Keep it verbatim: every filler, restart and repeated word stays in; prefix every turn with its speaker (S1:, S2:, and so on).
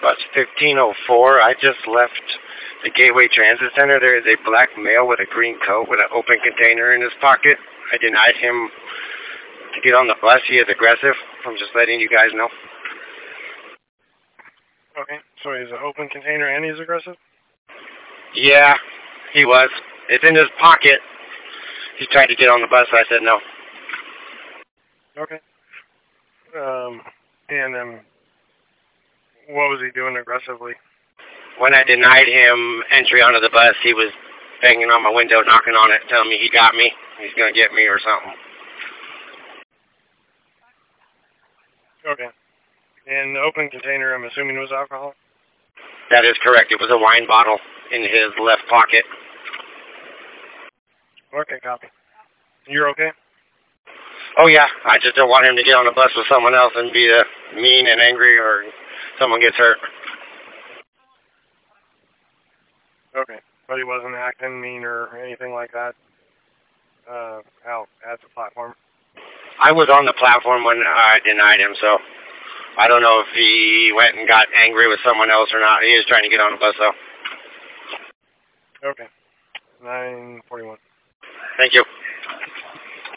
S1: Bus fifteen oh four. I just left the Gateway Transit Center. There is a black male with a green coat with an open container in his pocket. I denied him to get on the bus. He is aggressive. I'm just letting you guys know.
S2: Okay, so he's an open container and he's aggressive?
S1: Yeah, he was. It's in his pocket. He tried to get on the bus. I said no.
S2: Okay. Um, and um, what was he doing aggressively?
S1: When I denied him entry onto the bus, he was banging on my window, knocking on it, telling me he got me, he's going to get me or something.
S2: Okay. And the open container, I'm assuming, was alcohol?
S1: That is correct. It was a wine bottle in his left pocket.
S2: Okay, copy. You're okay?
S1: Oh, yeah. I just don't want him to get on the bus with someone else and be uh, mean and angry or someone gets hurt.
S2: Okay. But he wasn't acting mean or anything like that uh, out at the platform?
S1: I was on the platform when I denied him, so I don't know if he went and got angry with someone else or not. He was trying to get on the bus, though.
S2: Okay. nine forty-one.
S1: Thank you.